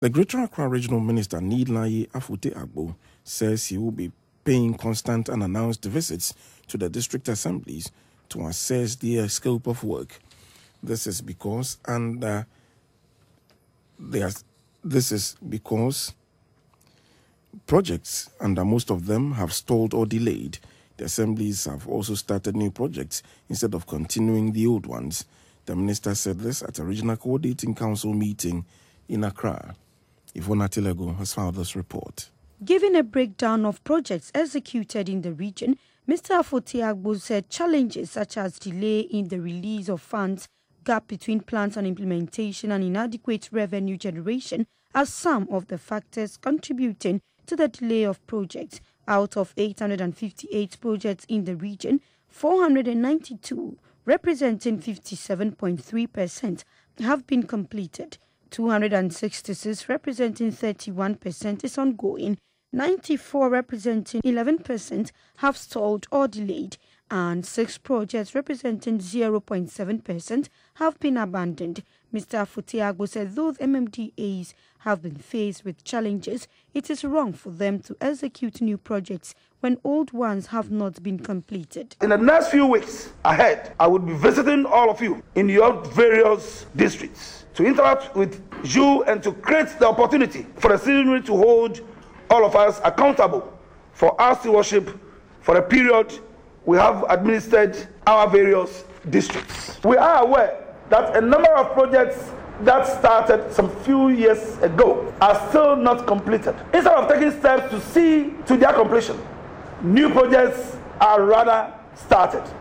The Greater Accra Regional Minister Nidlaye Afute-Agbo says he will be paying constant and unannounced visits to the district assemblies to assess their scope of work. This is because projects, and most of them have stalled or delayed. The assemblies have also started new projects instead of continuing the old ones. The minister said this at a regional coordinating council meeting in Accra. Yvonne Atilego has filed this report. Giving a breakdown of projects executed in the region, Mr. Afute-Agbo said challenges such as delay in the release of funds, gap between plans and implementation, and inadequate revenue generation are some of the factors contributing to the delay of projects. Out of 858 projects in the region, 492, representing 57.3%, have been completed. 266, representing 31%, is ongoing. 94, representing 11%, have stalled or delayed, and 6 projects representing 0.7% have been abandoned. Mr. Afute-Agbo said those MMDAs have been faced with challenges, it is wrong for them to execute new projects when old ones have not been completed. In the next few weeks ahead, I will be visiting all of you in your various districts to interact with you and to create the opportunity for the citizenry to hold all of us accountable for our stewardship for a period we have administered our various districts. We are aware that a number of projects that started some few years ago are still not completed. Instead of taking steps to see to their completion, new projects are rather started.